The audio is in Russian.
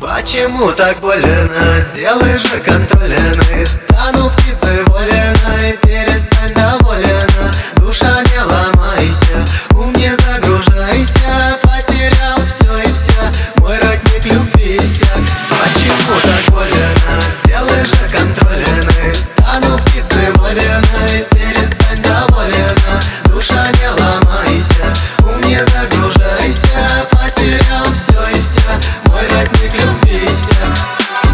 Почему так больно? Сделай же контрольный. Стану птицей вольной, перестань доволен.